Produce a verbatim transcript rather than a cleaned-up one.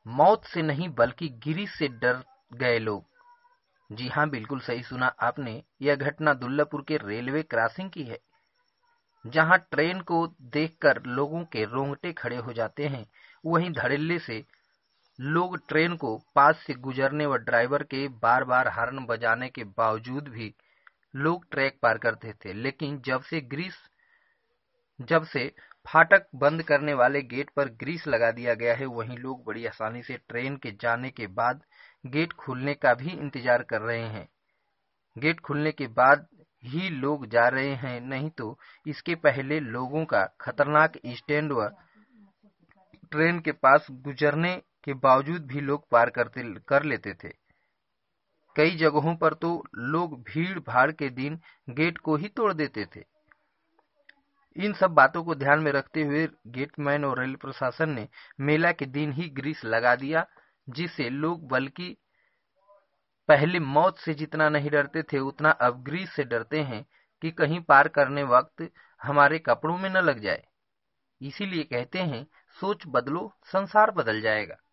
मौत से नहीं बल्कि ग्रीस से डर गए लोग। जी हाँ, बिल्कुल सही सुना आपने। यह घटना दुल्लापुर के रेलवे क्रॉसिंग की है, जहां ट्रेन को देखकर लोगों के रोंगटे खड़े हो जाते हैं। वहीं धड़ल्ले से लोग ट्रेन को पास से गुजरने व ड्राइवर के बार बार हॉर्न बजाने के बावजूद भी लोग ट्रैक पार करते थे। लेकिन जब से ग्रीस जब से फाटक बंद करने वाले गेट पर ग्रीस लगा दिया गया है, वहीं लोग बड़ी आसानी से ट्रेन के जाने के बाद गेट खुलने का भी इंतजार कर रहे हैं। गेट खुलने के बाद ही लोग जा रहे हैं, नहीं तो इसके पहले लोगों का खतरनाक स्टैंड व ट्रेन के पास गुजरने के बावजूद भी लोग पार करते कर लेते थे। कई जगहों पर तो लोग भीड़ भाड़ के दिन गेट को ही तोड़ देते थे। इन सब बातों को ध्यान में रखते हुए गेटमैन और रेल प्रशासन ने मेला के दिन ही ग्रीस लगा दिया, जिससे लोग बल्कि पहले मौत से जितना नहीं डरते थे, उतना अब ग्रीस से डरते हैं कि कहीं पार करने वक्त हमारे कपड़ों में न लग जाए। इसीलिए कहते हैं, सोच बदलो, संसार बदल जाएगा।